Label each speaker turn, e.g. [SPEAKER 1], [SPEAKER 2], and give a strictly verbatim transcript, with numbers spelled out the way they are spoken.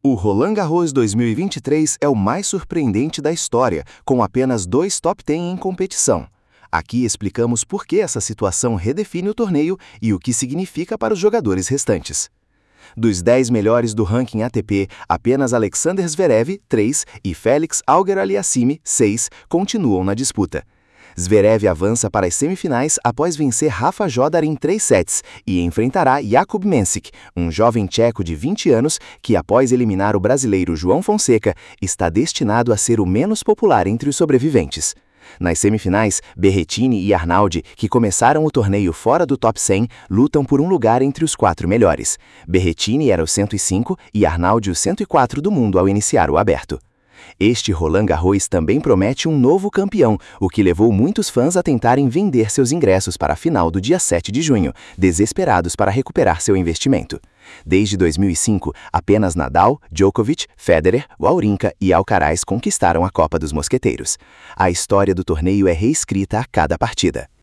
[SPEAKER 1] O Roland Garros dois mil e vinte e três é o mais surpreendente da história, com apenas dois top dez em competição. Aqui explicamos por que essa situação redefine o torneio e o que significa para os jogadores restantes. Dos dez melhores do ranking A T P, apenas Alexander Zverev, três, e Félix Auger-Aliassime, seis, continuam na disputa. Zverev avança para as semifinais após vencer Rafa Jodar em três sets e enfrentará Jakub Mensik, um jovem tcheco de vinte anos que, após eliminar o brasileiro João Fonseca, está destinado a ser o menos popular entre os sobreviventes. Nas semifinais, Berrettini e Arnaldi, que começaram o torneio fora do top cem, lutam por um lugar entre os quatro melhores. Berrettini era o cento e cinco e Arnaldi o cento e quatro do mundo ao iniciar o aberto. Este Roland Garros também promete um novo campeão, o que levou muitos fãs a tentarem vender seus ingressos para a final do dia sete de junho, desesperados para recuperar seu investimento. Desde dois mil e cinco, apenas Nadal, Djokovic, Federer, Wawrinka e Alcaraz conquistaram a Copa dos Mosqueteiros. A história do torneio é reescrita a cada partida.